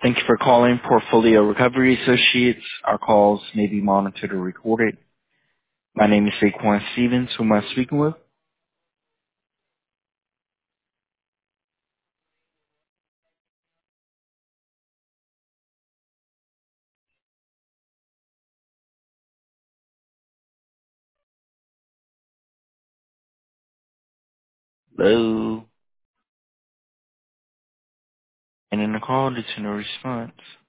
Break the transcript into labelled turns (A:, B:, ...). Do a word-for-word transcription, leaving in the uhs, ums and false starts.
A: Thank you for calling Portfolio Recovery Associates. Our calls may be monitored or recorded. My name is Saquon Stevens. Who am I speaking with? Hello. And in the call, due to no response.